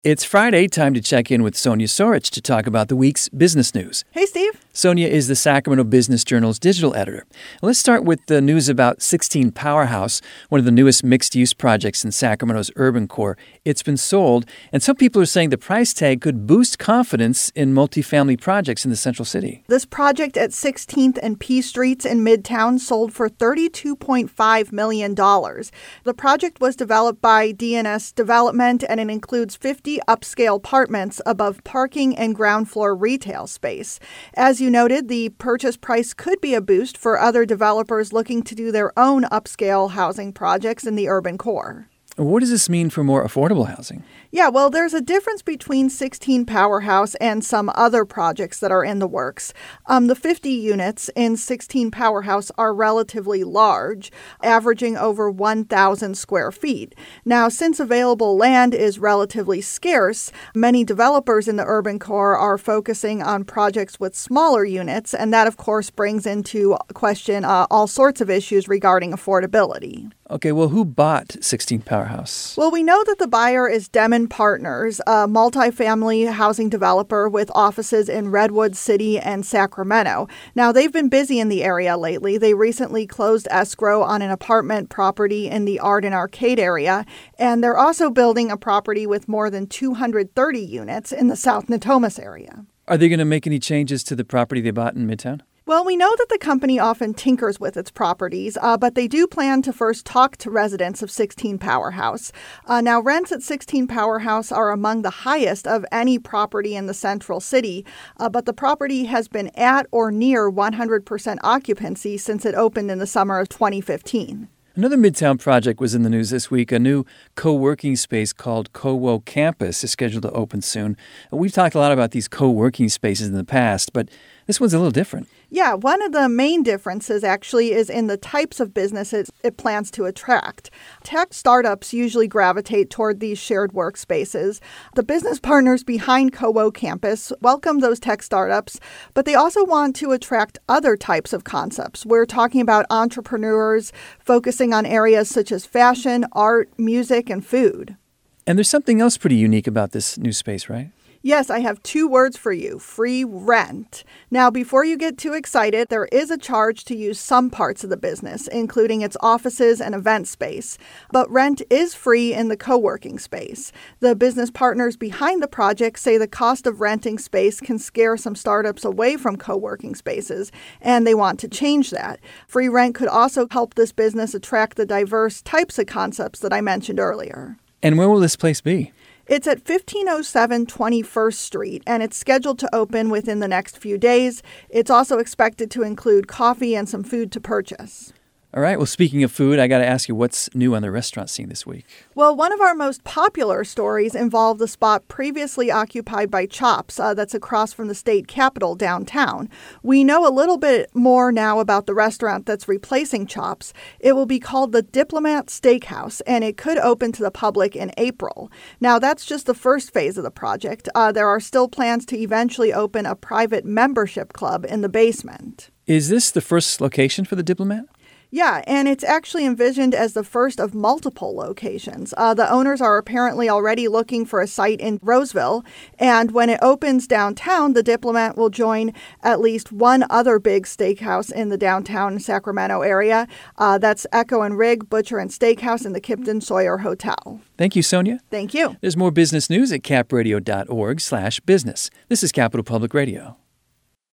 It's Friday, time to check in with Sonia Sorich to talk about the week's business news. Hey, Steve. Sonia is the Sacramento Business Journal's digital editor. Let's start with the news about 16 Powerhouse, one of the newest mixed-use projects in Sacramento's urban core. It's been sold, and some people are saying the price tag could boost confidence in multifamily projects in the Central City. This project at 16th and P Streets in Midtown sold for $32.5 million. The project was developed by DNS Development, and it includes 50 upscale apartments above parking and ground floor retail space. As you noted, the purchase price could be a boost for other developers looking to do their own upscale housing projects in the urban core. What does this mean for more affordable housing? Yeah, well, there's a difference between 16 Powerhouse and some other projects that are in the works. The 50 units in 16 Powerhouse are relatively large, averaging over 1,000 square feet. Now, since available land is relatively scarce, many developers in the urban core are focusing on projects with smaller units, and that, of course, brings into question all sorts of issues regarding affordability. Okay, well, who bought 16 Powerhouse? Well, we know that the buyer is Demon Partners, a multifamily housing developer with offices in Redwood City and Sacramento. Now, they've been busy in the area lately. They recently closed escrow on an apartment property in the Art and Arcade area, and they're also building a property with more than 230 units in the South Natomas area. Are they going to make any changes to the property they bought in Midtown? Well, we know that the company often tinkers with its properties, but they do plan to first talk to residents of 16 Powerhouse. Now, rents at 16 Powerhouse are among the highest of any property in the Central City, but the property has been at or near 100% occupancy since it opened in the summer of 2015. Another Midtown project was in the news this week. A new co-working space called CoWo Campus is scheduled to open soon. We've talked a lot about these co-working spaces in the past, but this one's a little different. Yeah, one of the main differences actually is in the types of businesses it plans to attract. Tech startups usually gravitate toward these shared workspaces. The business partners behind CoWo Campus welcome those tech startups, but they also want to attract other types of concepts. We're talking about entrepreneurs focusing on areas such as fashion, art, music, and food. And there's something else pretty unique about this new space, right? Yes, I have two words for you: free rent. Now, before you get too excited, there is a charge to use some parts of the business, including its offices and event space. But rent is free in the co-working space. The business partners behind the project say the cost of renting space can scare some startups away from co-working spaces, and they want to change that. Free rent could also help this business attract the diverse types of concepts that I mentioned earlier. And where will this place be? It's at 1507 21st Street, and it's scheduled to open within the next few days. It's also expected to include coffee and some food to purchase. All right. Well, speaking of food, I got to ask you, what's new on the restaurant scene this week? Well, one of our most popular stories involved the spot previously occupied by Chops that's across from the state capitol downtown. We know a little bit more now about the restaurant that's replacing Chops. It will be called the Diplomat Steakhouse, and it could open to the public in April. Now, that's just the first phase of the project. There are still plans to eventually open a private membership club in the basement. Is this the first location for the Diplomat? Yeah, and it's actually envisioned as the first of multiple locations. The owners are apparently already looking for a site in Roseville, and when it opens downtown, the Diplomat will join at least one other big steakhouse in the downtown Sacramento area. That's Echo and Rig Butcher and Steakhouse in the Kipton Sawyer Hotel. Thank you, Sonia. Thank you. There's more business news at capradio.org/business. This is Capital Public Radio.